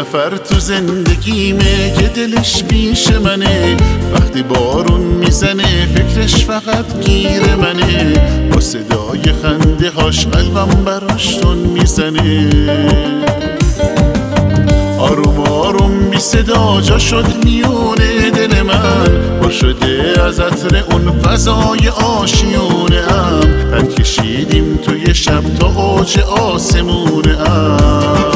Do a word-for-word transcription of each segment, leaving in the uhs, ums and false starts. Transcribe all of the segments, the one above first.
نفر تو زندگیمه که دلش پیش منه، وقتی بارون میزنه فکرش فقط گیر منه، با صدای خنده هاش قلبم براش تون میزنه. آروم آروم بی صدا جا شد میونه دل من، پر شده از عطر اون فضای آشیونه ام، پر کشیدیم توی شب تا اوج آسمونه ام.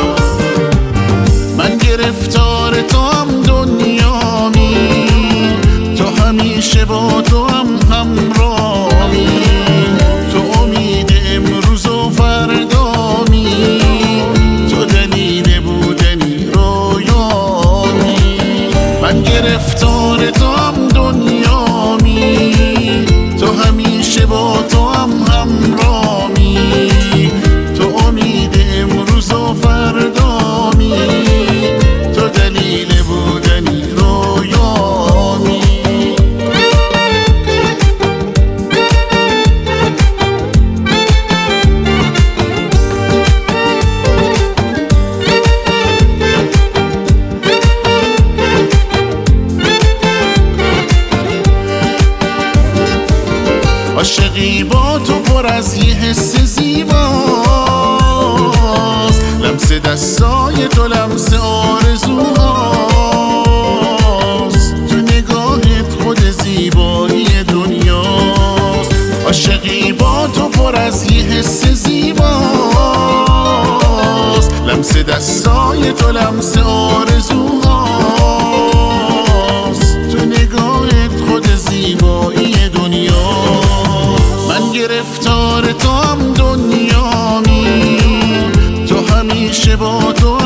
من گرفتار تو هم دنیامی، تو همیشه با تو هم همراهی، تو امید امروز و فردامی، تو دلیل بودنی رویامی. من گرفتار تو هم دنیامی، تو همیشه با تو هم همراهی، تو امید امروز و فردامی، تو دلیل بودنی رویامی. عاشقی با تو پر از یه حس زیباست، لمس دستای تو لمس آرزوهاست، تو نگاهت خود زیبایی دنیاست. عاشقی با تو پر از یه حس زیباست، لمس دستای تو لمس آرزوهاست، تو نگاهت خود زیبایی دنیاست. من گرفتار تو هم دنیامی، تو همیشه با تو